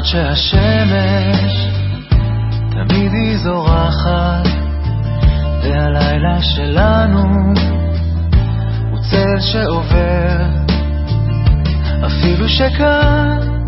למרות שהשמש תמיד היא זורחת, והלילה שלנו הוא צל שעובר, אפילו שכאן